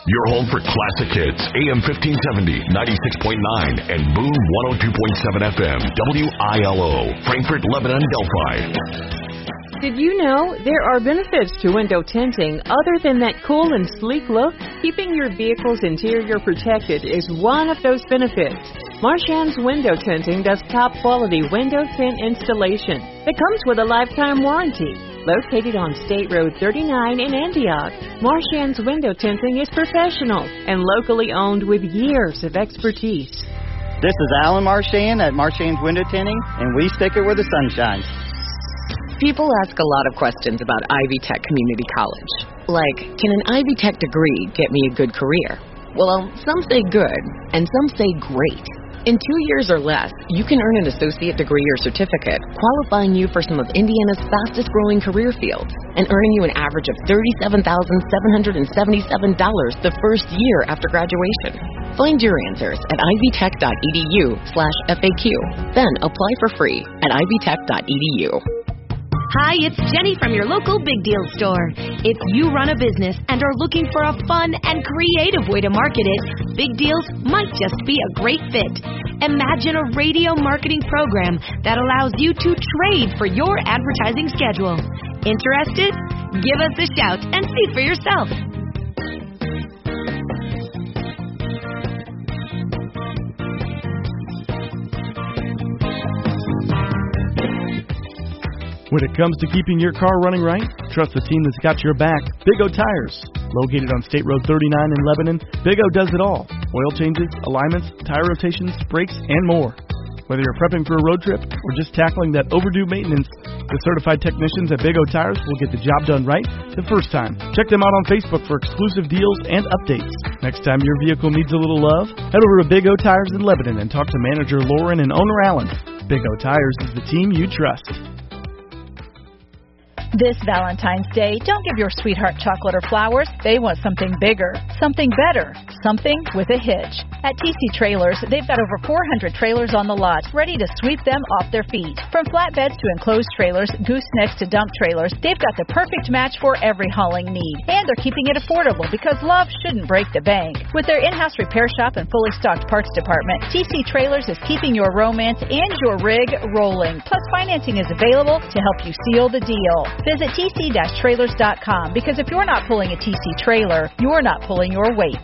Your home for classic hits, AM 1570, 96.9, and Boom 102.7 FM, WILO, Frankfort, Lebanon, Delphi. Did you know there are benefits to window tinting other than that cool and sleek look? Keeping your vehicle's interior protected is one of those benefits. Marchand's Window Tinting does top-quality window tint installation that comes with a lifetime warranty. Located on State Road 39 in Antioch, Marchand's Window Tinting is professional and locally owned with years of expertise. This is Alan Marchand at Marchand's Window Tinting, and we stick it where the sun shines. People ask a lot of questions about Ivy Tech Community College. Like, can an Ivy Tech degree get me a good career? Well, some say good, and some say great. In 2 years or less, you can earn an associate degree or certificate, qualifying you for some of Indiana's fastest-growing career fields, and earning you an average of $37,777 the first year after graduation. Find your answers at ivytech.edu/FAQ. Then apply for free at ivytech.edu. Hi, it's Jenny from your local Big Deal store. If you run a business and are looking for a fun and creative way to market it, Big Deals might just be a great fit. Imagine a radio marketing program that allows you to trade for your advertising schedule. Interested? Give us a shout and see for yourself. When it comes to keeping your car running right, trust the team that's got your back, Big O Tires. Located on State Road 39 in Lebanon, Big O does it all. Oil changes, alignments, tire rotations, brakes, and more. Whether you're prepping for a road trip or just tackling that overdue maintenance, the certified technicians at Big O Tires will get the job done right the first time. Check them out on Facebook for exclusive deals and updates. Next time your vehicle needs a little love, head over to Big O Tires in Lebanon and talk to manager Lauren and owner Alan. Big O Tires is the team you trust. This Valentine's Day, don't give your sweetheart chocolate or flowers. They want something bigger, something better, something with a hitch. At TC Trailers, they've got over 400 trailers on the lot, ready to sweep them off their feet. From flatbeds to enclosed trailers, goosenecks to dump trailers, they've got the perfect match for every hauling need. And they're keeping it affordable because love shouldn't break the bank. With their in-house repair shop and fully stocked parts department, TC Trailers is keeping your romance and your rig rolling. Plus, financing is available to help you seal the deal. Visit tc-trailers.com because if you're not pulling a TC trailer, you're not pulling your weight.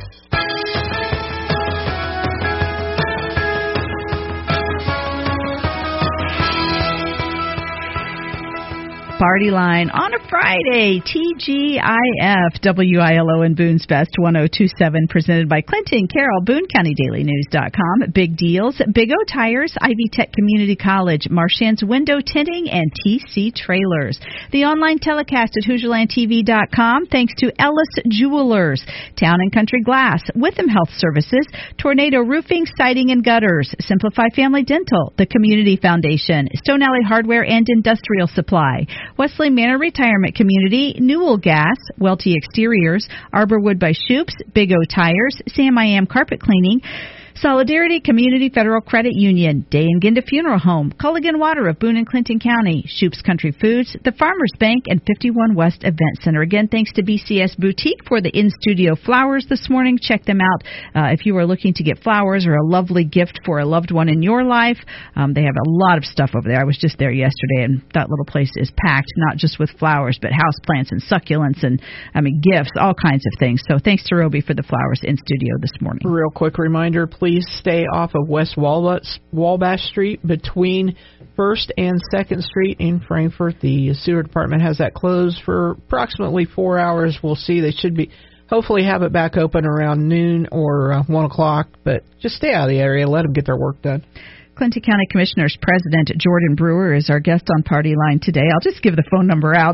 Party Line on a Friday, TGIF, WILO and Boone's Best 1027, presented by Clinton Carroll, BooneCountyDailyNews.com, Big Deals, Big O Tires, Ivy Tech Community College, Marchand's Window Tinting, and TC Trailers. The online telecast at HoosierlandTV.com, thanks to Ellis Jewelers, Town and Country Glass, Witham Health Services, Tornado Roofing, Siding and Gutters, Simplify Family Dental, the Community Foundation, Stone Alley Hardware and Industrial Supply, Wesley Manor Retirement Community, Newell Gas, Welty Exteriors, Arborwood by Shoops, Big O Tires, Sam I Am Carpet Cleaning, Solidarity Community Federal Credit Union, Day and Ginda Funeral Home, Culligan Water of Boone and Clinton County, Shoops Country Foods, the Farmers Bank, and 51 West Event Center. Again, thanks to BCS Boutique for the in-studio flowers this morning. Check them out if you are looking to get flowers or a lovely gift for a loved one in your life. They have a lot of stuff over there. I was just there yesterday, and that little place is packed, not just with flowers, but houseplants and succulents and, gifts, all kinds of things. So thanks to Roby for the flowers in studio this morning. Real quick reminder, please stay off of West Wabash Street between 1st and 2nd Street in Frankfort. The sewer department has that closed for approximately 4 hours. We'll see. They should be hopefully have it back open around noon or 1 o'clock, but just stay out of the area. Let them get their work done. Clinton County Commissioners President Jordan Brewer is our guest on Party Line today. I'll just give the phone number out,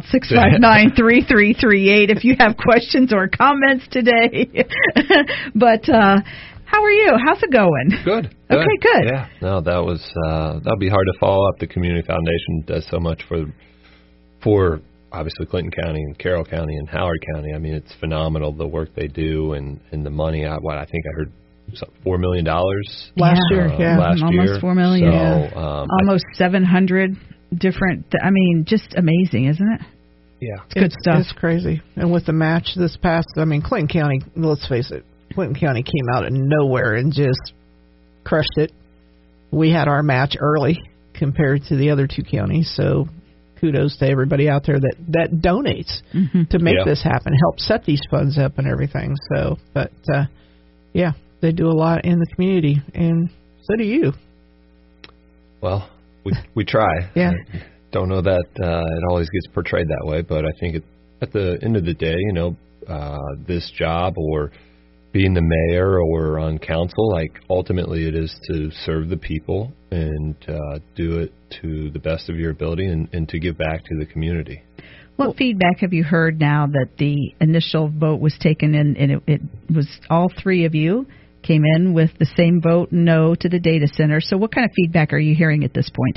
659-3338, if you have questions or comments today. But how are you? How's it going? Good. Okay, good. Yeah. No, that'll be hard to follow up. The Community Foundation does so much for obviously Clinton County and Carroll County and Howard County. I mean, it's phenomenal the work they do and the money. I think I heard $4 million last year. Almost $4 million. So, almost 700 different. Just amazing, isn't it? Yeah. It's good stuff. It's crazy. And with the match this past, Clinton County, let's face it, Clinton County came out of nowhere and just crushed it. We had our match early compared to the other 2 counties, so kudos to everybody out there that donates to make this happen, help set these funds up and everything. So, but they do a lot in the community, and so do you. Well, we try. Yeah. I don't know that it always gets portrayed that way, but I think at the end of the day, this job or being the mayor or on council, ultimately it is to serve the people and do it to the best of your ability and to give back to the community. What feedback have you heard now that the initial vote was taken in, and it was all 3 of you came in with the same vote, no, to the data center. So what kind of feedback are you hearing at this point?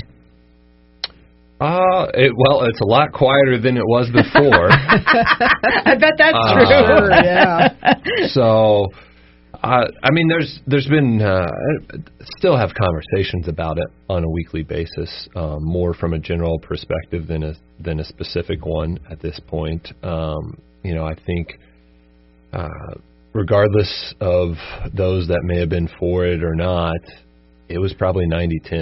It's a lot quieter than it was before. I bet that's true. Yeah. So, there's been still have conversations about it on a weekly basis, more from a general perspective than a specific one at this point. I think regardless of those that may have been for it or not, it was probably 90-10.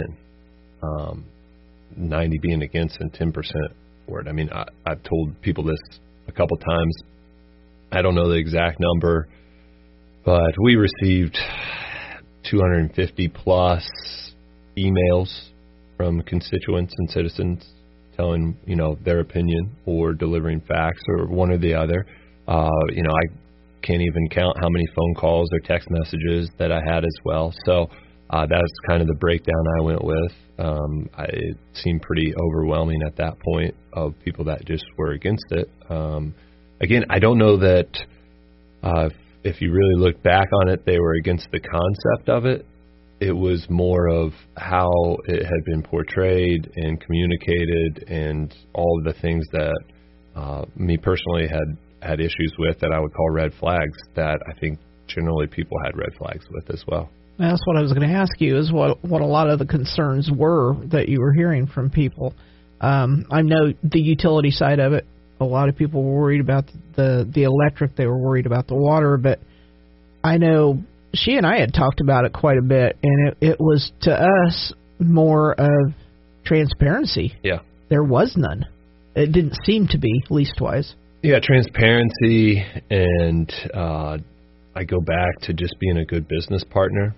90 being against and 10% for it. I've told people this a couple times. I don't know the exact number, but we received 250 plus emails from constituents and citizens telling, their opinion or delivering facts or one or the other. I can't even count how many phone calls or text messages that I had as well. So that's kind of the breakdown I went with. It seemed pretty overwhelming at that point of people that just were against it. Again, I don't know that if you really look back on it, they were against the concept of it. It was more of how it had been portrayed and communicated and all of the things that me personally had issues with that I would call red flags that I think generally people had red flags with as well. That's what I was going to ask you, is what a lot of the concerns were that you were hearing from people. I know the utility side of it. A lot of people were worried about the electric. They were worried about the water. But I know she and I had talked about it quite a bit, and it was to us more of transparency. Yeah. There was none. It didn't seem to be, leastwise. Yeah, transparency, and I go back to just being a good business partner.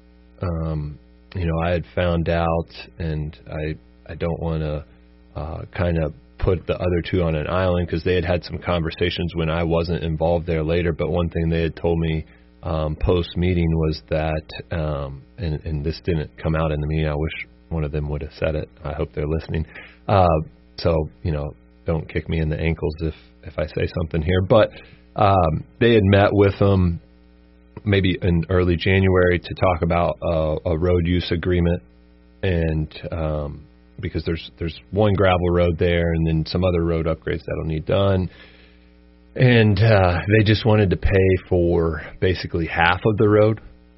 I had found out, and I don't want to kind of put the other 2 on an island because they had some conversations when I wasn't involved there later. But one thing they had told me post-meeting was that, and this didn't come out in the meeting. I wish one of them would have said it. I hope they're listening. So, don't kick me in the ankles if I say something here. But they had met with them maybe in early January to talk about a road use agreement, and because there's one gravel road there and then some other road upgrades that'll need done, and they just wanted to pay for basically half of the road,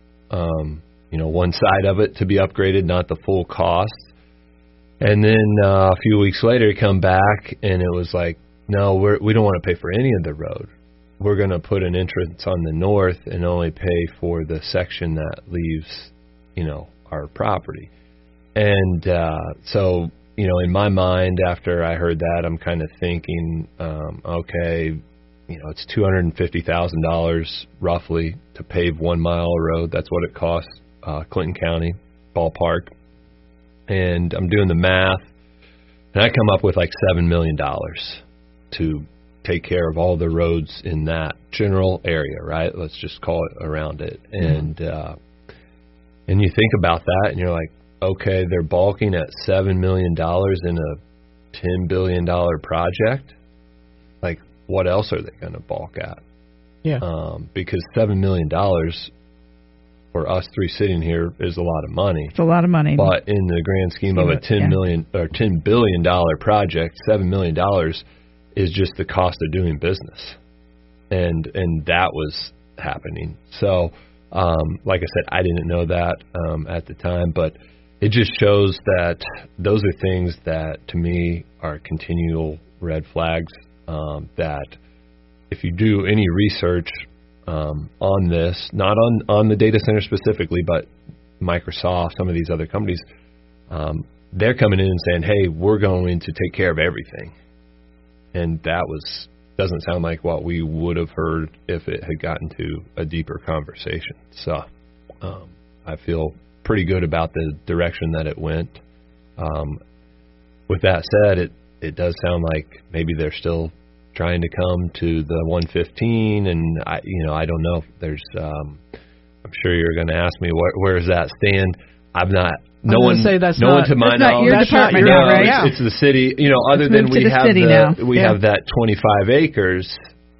one side of it to be upgraded, not the full cost. And then a few weeks later, come back and it was like, no, we don't want to pay for any of the road. We're going to put an entrance on the north and only pay for the section that leaves, our property. And so, in my mind, after I heard that, I'm kind of thinking, okay, it's $250,000 roughly to pave 1 mile of road. That's what it costs Clinton County, ballpark. And I'm doing the math, and I come up with like $7 million to take care of all the roads in that general area, right? Let's just call it around it. And you think about that, and you're like, okay, they're balking at $7 million in a $10 billion project. Like, what else are they going to balk at? Yeah. Because $7 million for us 3 sitting here is a lot of money. It's a lot of money. But in the grand scheme of a $10 billion project, $7 million is just the cost of doing business. And that was happening. So, like I said, I didn't know that at the time, but it just shows that those are things that, to me, are continual red flags that if you do any research on this, not on the data center specifically, but Microsoft, some of these other companies, they're coming in and saying, hey, we're going to take care of everything. And that doesn't sound like what we would have heard if it had gotten to a deeper conversation. So I feel pretty good about the direction that it went. With that said, it does sound like maybe they're still trying to come to the 115, and I don't know if there's. I'm sure you're going to ask me where does that stand. I'm not. No one to my knowledge. Your department now, right? It's the city. Other than we have that 25 acres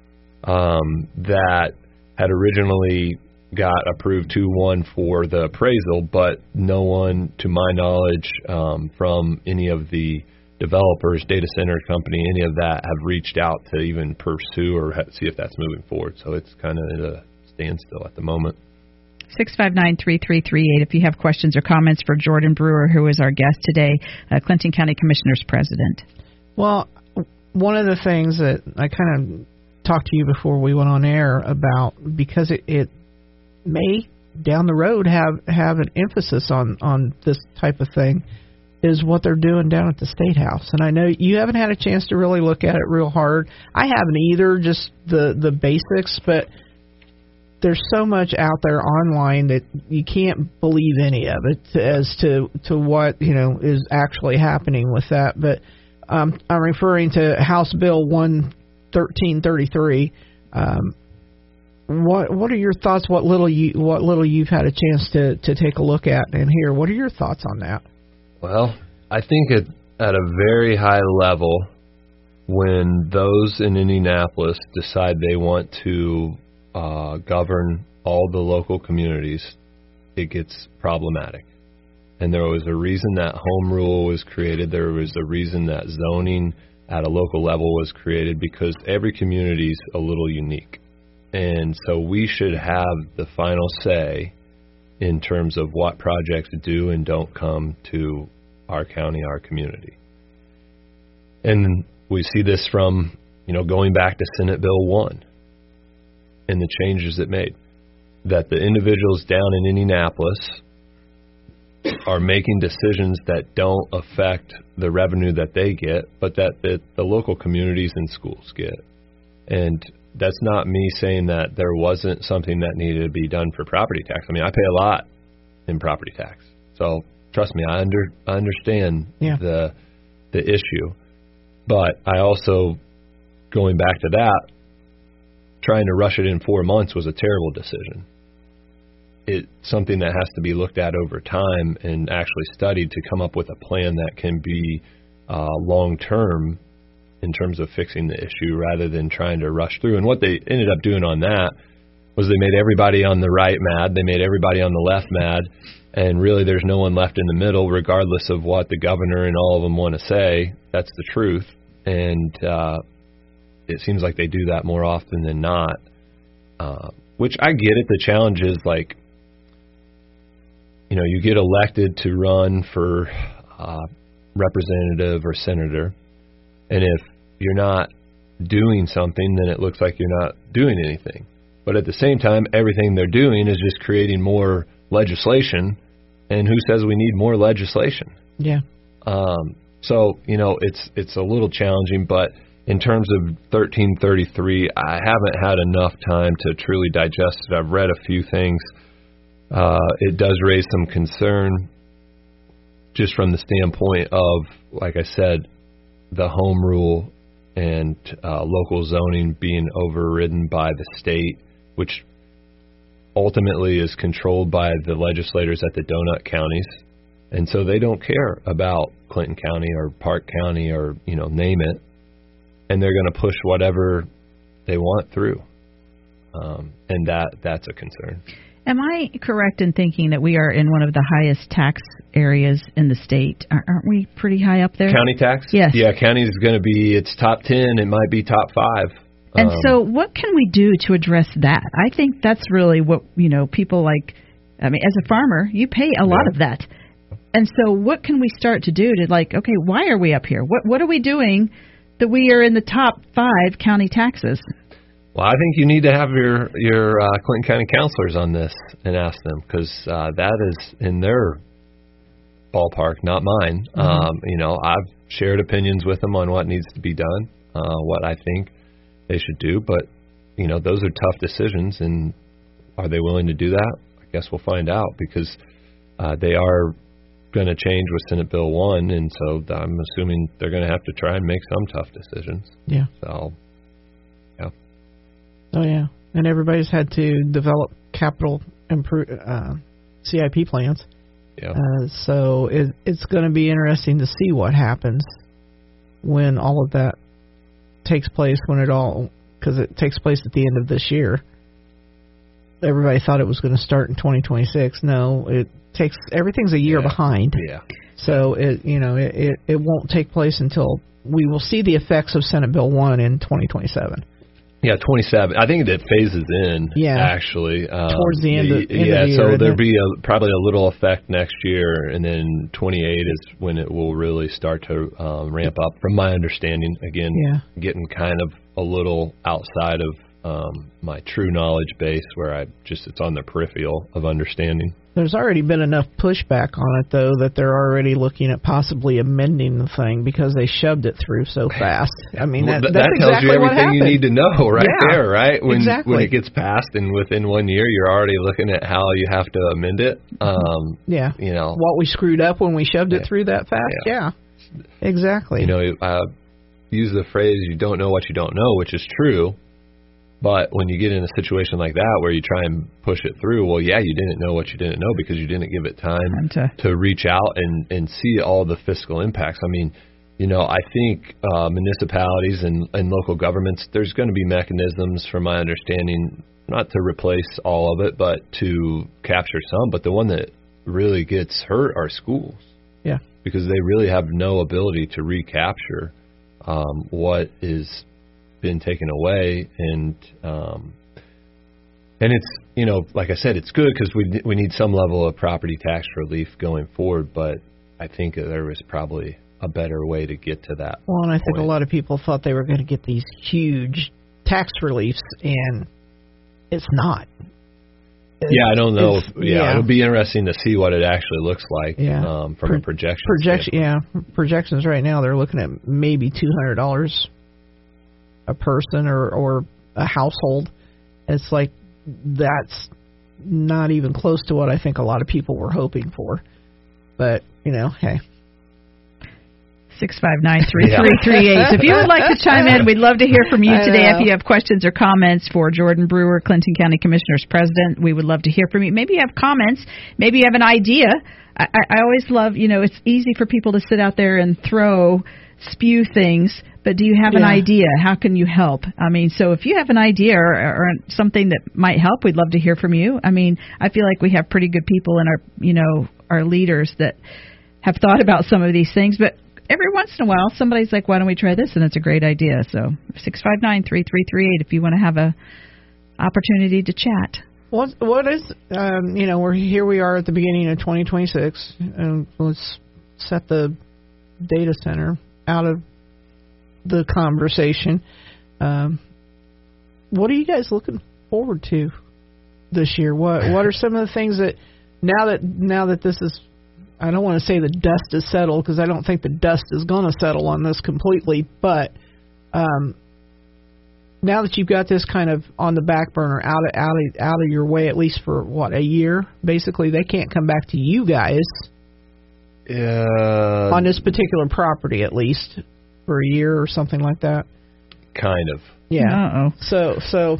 that had originally got approved 2-1 for the appraisal, but no one, to my knowledge, from any of the developers, data center company, any of that have reached out to even pursue or see if that's moving forward. So it's kind of at a standstill at the moment. 659-3338 if you have questions or comments for Jordan Brewer, who is our guest today, Clinton County Commissioners President. Well, one of the things that I kind of talked to you before we went on air about, because it may down the road have an emphasis on this type of thing, is what they're doing down at the State House. And I know you haven't had a chance to really look at it real hard. I haven't either, just the basics, but there's so much out there online that you can't believe any of it as to what is actually happening with that. But I'm referring to House Bill 1333. What are your thoughts? What little you've had a chance to take a look at and hear? What are your thoughts on that? Well, I think at a very high level, when those in Indianapolis decide they want to govern all the local communities, it gets problematic. And there was a reason that home rule was created. There was a reason that zoning at a local level was created, because every community is a little unique. And so we should have the final say in terms of what projects do and don't come to our county, our community. And we see this from, going back to Senate Bill 1 and the changes it made, that the individuals down in Indianapolis are making decisions that don't affect the revenue that they get, but that the local communities and schools get. And that's not me saying that there wasn't something that needed to be done for property tax. I mean, I pay a lot in property tax. So trust me, I understand the issue. But I also, going back to that, trying to rush it in 4 months was a terrible decision. It's something that has to be looked at over time and actually studied to come up with a plan that can be long-term in terms of fixing the issue, rather than trying to rush through. And what they ended up doing on that was they made everybody on the right mad, they made everybody on the left mad, and really there's no one left in the middle, regardless of what the governor and all of them want to say. That's the truth. And it seems like they do that more often than not, which I get it. The challenge is, like, you get elected to run for representative or senator, and if you're not doing something, then it looks like you're not doing anything. But at the same time, everything they're doing is just creating more legislation, and who says we need more legislation? Yeah. So, it's a little challenging, but in terms of 1333, I haven't had enough time to truly digest it. I've read a few things. It does raise some concern just from the standpoint of, like I said, the home rule and local zoning being overridden by the state, which ultimately is controlled by the legislators at the donut counties. And so they don't care about Clinton County or Park County or, name it. And they're going to push whatever they want through. And that's a concern. Am I correct in thinking that we are in one of the highest tax areas in the state? Aren't we pretty high up there? County tax? Yes. Yeah, county is going to be, it's top 10. It might be top 5. And so what can we do to address that? I think that's really what, people like, as a farmer, you pay a lot of that. And so what can we start to do to, okay, why are we up here? What are we doing that we are in the top 5 county taxes? Well, I think you need to have your Clinton County counselors on this and ask them, because that is in their ballpark, not mine. I've shared opinions with them on what needs to be done, what I think they should do, but those are tough decisions, and are they willing to do that? I guess we'll find out, because they are going to change with Senate Bill 1, and so I'm assuming they're going to have to try and make some tough decisions. Yeah. So, yeah. Oh, yeah. And everybody's had to develop capital CIP plans. Yeah. So it's going to be interesting to see what happens when all of that takes place, because it takes place at the end of this year. Everybody thought it was going to start in 2026. No, everything's a year behind. Yeah. So it won't take place until we will see the effects of Senate Bill 1 in 2027. Yeah, 27. I think that phases in, actually. Towards the end of the year. So there'll be probably a little effect next year, and then 28 is when it will really start to ramp up, from my understanding. Again, getting kind of a little outside of my true knowledge base, where it's on the peripheral of understanding. There's already been enough pushback on it, though, that they're already looking at possibly amending the thing because they shoved it through so fast. I mean, that's tells exactly you what everything you need to know there, right? When exactly. it gets passed, and within 1 year, you're already looking at how you have to amend it. What we screwed up when we shoved it through that fast. Yeah, exactly. Use the phrase, you don't know what you don't know, which is true. But when you get in a situation like that where you try and push it through, well, you didn't know what you didn't know because you didn't give it time to reach out and see all the fiscal impacts. I mean, I think municipalities and local governments, there's going to be mechanisms, from my understanding, not to replace all of it, but to capture some. But the one that really gets hurt are schools. Yeah. Because they really have no ability to recapture what is been taken away, and it's like I said, it's good because we need some level of property tax relief going forward, but I think there was probably a better way to get to that. Well, and I think a lot of people thought they were going to get these huge tax reliefs, and it's not. I don't know. It'll be interesting to see what it actually looks like from a projection. Projections right now, they're looking at maybe $200 a person or a household. It's like that's not even close to what I think a lot of people were hoping for. But, hey. 659-3338. If you would like to chime in, we'd love to hear from you today. If you have questions or comments for Jordan Brewer, Clinton County Commissioners President, we would love to hear from you. Maybe you have comments. Maybe you have an idea. I always love, it's easy for people to sit out there and spew things, but do you have an idea? How can you help? I mean, so if you have an idea or something that might help, we'd love to hear from you. I mean, I feel like we have pretty good people in our leaders that have thought about some of these things, but every once in a while, somebody's like, why don't we try this? And it's a great idea. So 659-3338 if you want to have a opportunity to chat. What is, here we are at the beginning of 2026, and let's set the data center out of the conversation. What are you guys looking forward to this year? What are some of the things that now that this is, I don't want to say the dust is settled, because I don't think the dust is going to settle on this completely, but now that you've got this kind of on the back burner, out of your way, at least for a year, basically they can't come back to you guys on this particular property, at least for a year or something like that. Kind of. Yeah. So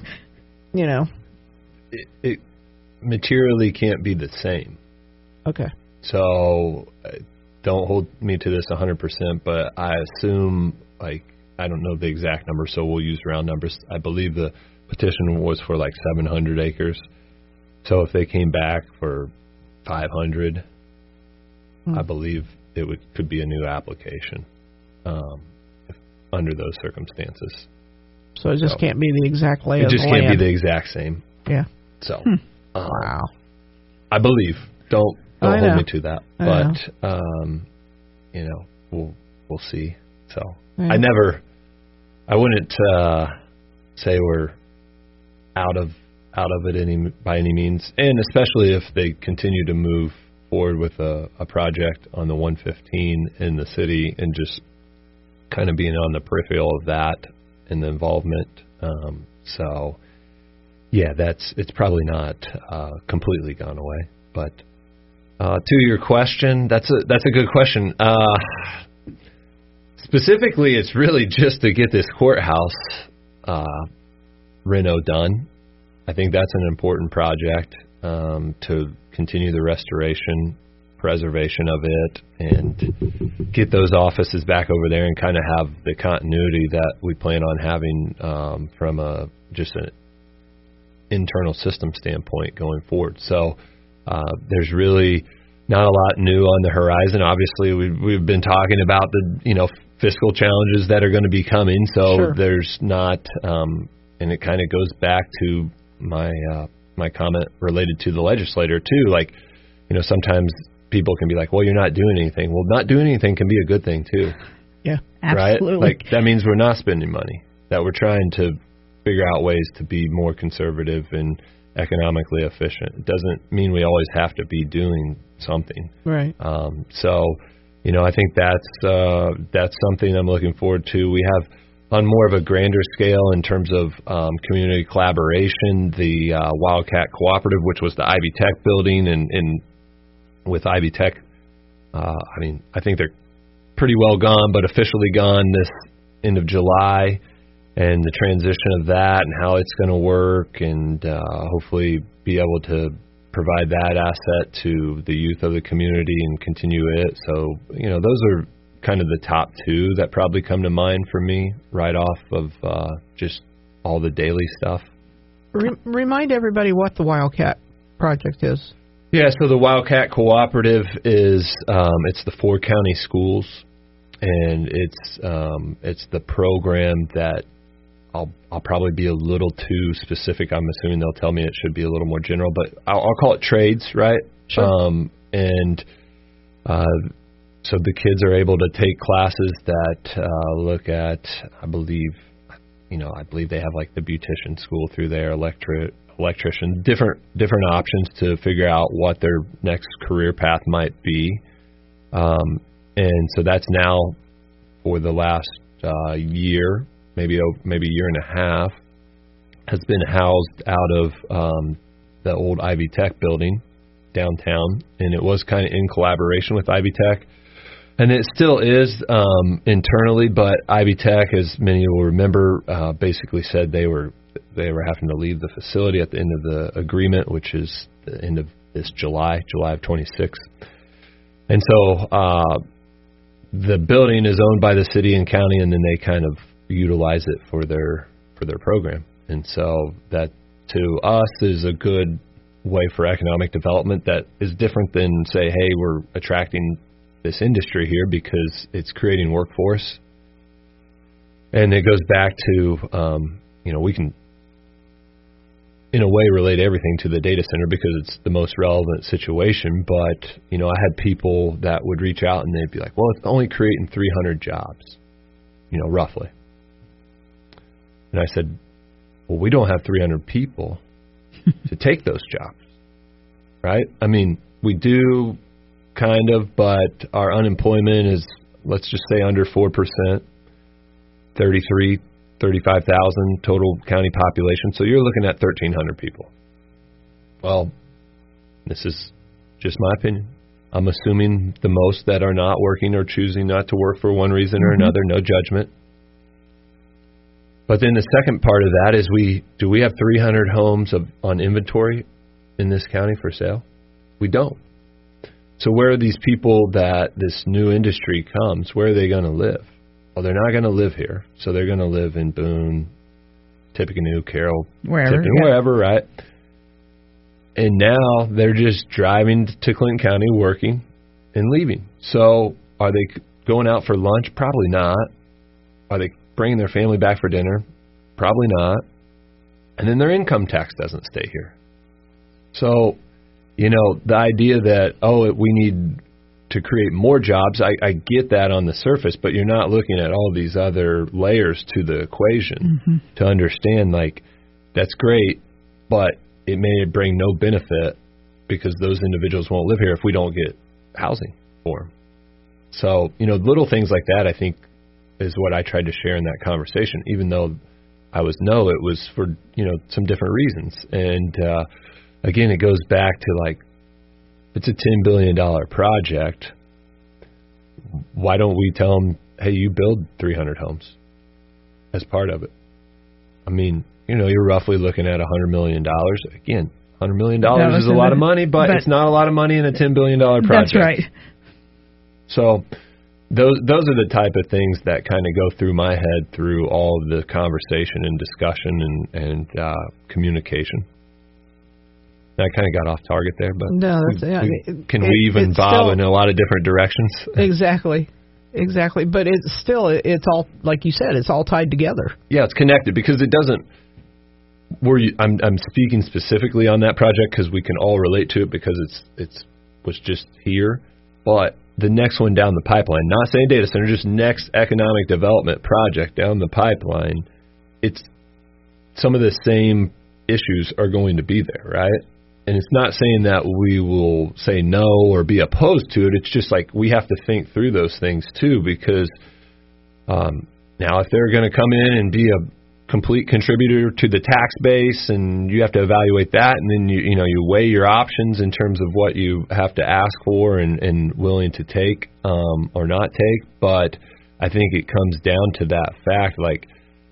it materially can't be the same. Okay. So don't hold me to this 100%, but I assume, I don't know the exact number, so we'll use round numbers. I believe the petition was for 700 acres. So if they came back for 500, I believe it could be a new application under those circumstances. So it just can't be the exact layout. It just can't be the exact same. Yeah. So, wow. I believe. Don't hold me to that. I but we'll see. So I never I wouldn't say we're out of it by any means, and especially if they continue to move forward with a project on the 115 in the city and just kind of being on the peripheral of that and the involvement. So, yeah, it's probably not completely gone away. But to your question, that's a good question. Specifically, it's really just to get this courthouse reno done. I think that's an important project to continue the restoration, preservation of it, and get those offices back over there and kind of have the continuity that we plan on having from just an internal system standpoint going forward. So there's really not a lot new on the horizon. Obviously, we've been talking about the fiscal challenges that are going to be coming. So Sure. There's not, and it kind of goes back to my comment related to the legislator too. Like, sometimes people can be like, well, you're not doing anything. Well, not doing anything can be a good thing too. Yeah, absolutely. Right? Like, that means we're not spending money, that we're trying to figure out ways to be more conservative and economically efficient. It doesn't mean we always have to be doing something. Right. So, I think that's something I'm looking forward to. We have, on more of a grander scale in terms of community collaboration, the Wildcat Cooperative, which was the Ivy Tech building, and with Ivy Tech, I think they're pretty well gone, but officially gone this end of July, and the transition of that and how it's going to work, and hopefully be able to provide that asset to the youth of the community and continue it. So, those are kind of the top two that probably come to mind for me right off of just all the daily stuff. Remind everybody what the Wildcat Project is. Yeah, so the Wildcat Cooperative is it's the 4 county schools, and it's the program that I'll probably be a little too specific. I'm assuming they'll tell me it should be a little more general, but I'll call it trades, right? Sure. So the kids are able to take classes that look at, I believe they have like the beautician school through there, electrician, different options to figure out what their next career path might be. And so that's now for the last year, maybe a year and a half, has been housed out of the old Ivy Tech building downtown, and it was kind of in collaboration with Ivy Tech. And it still is internally, but Ivy Tech, as many will remember, basically said they were having to leave the facility at the end of the agreement, which is the end of this July of 26. And so the building is owned by the city and county, and then they kind of utilize it for their program. And so that, to us, is a good way for economic development that is different than, say, hey, we're attracting this industry here because it's creating workforce. And it goes back to, we can, in a way, relate everything to the data center because it's the most relevant situation. But, I had people that would reach out and they'd be like, well, it's only creating 300 jobs, roughly. And I said, well, we don't have 300 people to take those jobs, right? I mean, we do kind of, but our unemployment is, let's just say, under 4%, 35,000 total county population. So you're looking at 1,300 people. Well, this is just my opinion. I'm assuming the most that are not working or choosing not to work for one reason or another, no judgment. But then the second part of that is do we have 300 homes on inventory in this county for sale? We don't. So where are these people that this new industry comes, where are they going to live? Well, they're not going to live here. So they're going to live in Boone, Tippecanoe, Carroll, wherever, right? And now they're just driving to Clinton County, working and leaving. So are they going out for lunch? Probably not. Are they bringing their family back for dinner? Probably not. And then their income tax doesn't stay here. So, the idea that, we need to create more jobs. I get that on the surface, but you're not looking at all these other layers to the equation to understand, like, that's great, but it may bring no benefit because those individuals won't live here if we don't get housing for them. So, little things like that, I think, is what I tried to share in that conversation, even though it was for, some different reasons. And, again, it goes back to, like, it's a $10 billion project. Why don't we tell them, hey, you build 300 homes as part of it? I mean, you're roughly looking at $100 million. Again, $100 million is a lot of money, but it's not a lot of money in a $10 billion project. That's right. So those are the type of things that kind of go through my head through all of the conversation and discussion and communication. I kind of got off target there, but no, can weave and bob in a lot of different directions. Exactly. But it's all, like you said, it's all tied together. Yeah, it's connected because it doesn't. I'm speaking specifically on that project because we can all relate to it because it was just here. But the next one down the pipeline, not saying data center, just next economic development project down the pipeline, it's some of the same issues are going to be there, right? And it's not saying that we will say no or be opposed to it. It's just like we have to think through those things too, because now if they're going to come in and be a complete contributor to the tax base, and you have to evaluate that, and then you weigh your options in terms of what you have to ask for and willing to take or not take. But I think it comes down to that fact, like,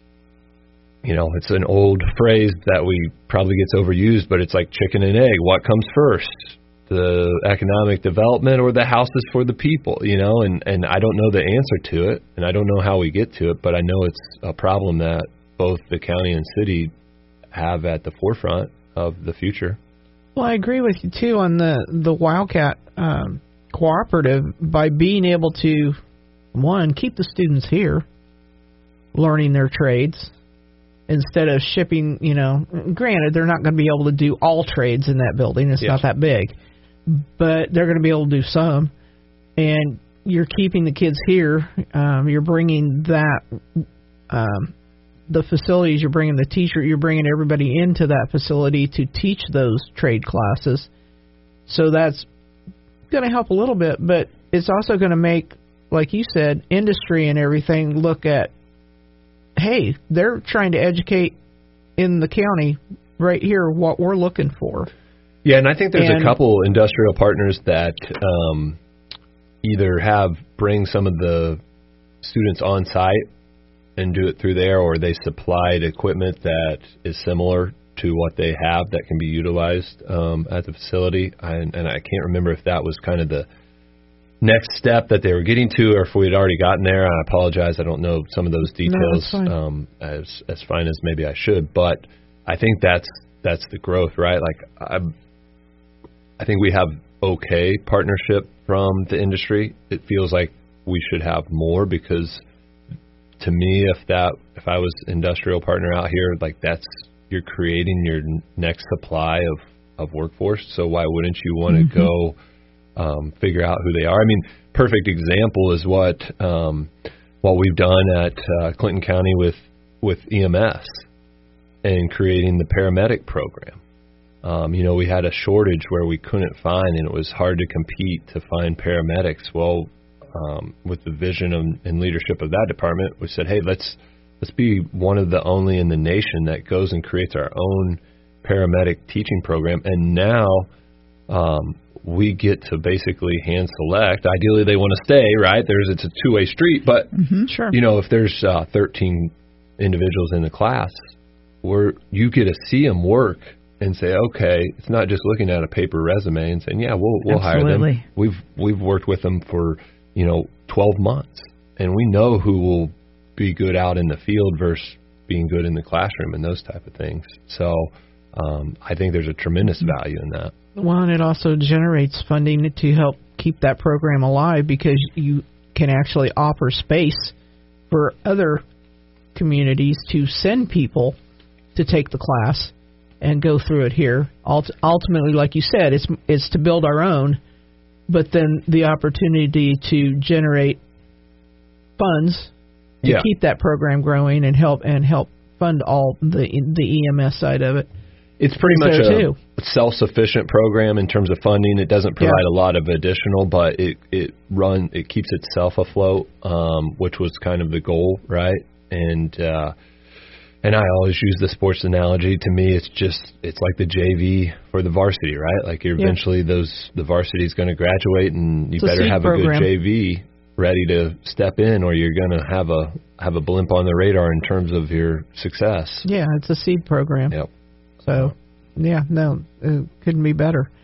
it's an old phrase that we probably gets overused, but it's like chicken and egg. What comes first, the economic development or the houses for the people? And I don't know the answer to it, and I don't know how we get to it, but I know it's a problem that both the county and city have at the forefront of the future. Well, I agree with you too on the Wildcat cooperative, by being able to, one, keep the students here learning their trades, instead of shipping, granted, they're not going to be able to do all trades in that building. It's not that big. But they're going to be able to do some. And you're keeping the kids here. You're bringing that, the facilities, you're bringing the teacher, you're bringing everybody into that facility to teach those trade classes. So that's going to help a little bit. But it's also going to make, like you said, industry and everything look at, hey, they're trying to educate in the county right here what we're looking for. Yeah, and I think there's a couple industrial partners that either bring some of the students on site and do it through there, or they supplied equipment that is similar to what they have that can be utilized at the facility. And I can't remember if that was kind of the next step that they were getting to, or if we had already gotten there. I apologize, I don't know some of those details as fine as maybe I should, but I think that's the growth, right? Like I think we have okay partnership from the industry. It feels like we should have more, because to me, if I was industrial partner out here, like you're creating your next supply of workforce. So why wouldn't you want to go figure out who they are? I mean, perfect example is what we've done at Clinton County with EMS and creating the paramedic program. We had a shortage where we couldn't find, and it was hard to compete to find paramedics. Well, with the vision and leadership of that department, we said, hey, let's be one of the only in the nation that goes and creates our own paramedic teaching program. And now we get to basically hand select. Ideally, they want to stay, right? It's a two-way street, but sure. If there's 13 individuals in the class, you get to see them work and say, okay, it's not just looking at a paper resume and saying, yeah, we'll hire them. We've worked with them for 12 months, and we know who will be good out in the field versus being good in the classroom and those type of things. So I think there's a tremendous value in that. Well, and it also generates funding to help keep that program alive, because you can actually offer space for other communities to send people to take the class and go through it here. Ultimately, like you said, it's to build our own, but then the opportunity to generate funds to keep that program growing and help fund all the EMS side of it. It's pretty much a self-sufficient program in terms of funding. It doesn't provide a lot of additional, but it keeps itself afloat, which was kind of the goal, right? And I always use the sports analogy. To me, it's like the JV for the varsity, right? Like eventually the varsity is going to graduate, and you better have a good JV ready to step in, or you're going to have a blimp on the radar in terms of your success. Yeah, it's a seed program. Yep. So, it couldn't be better.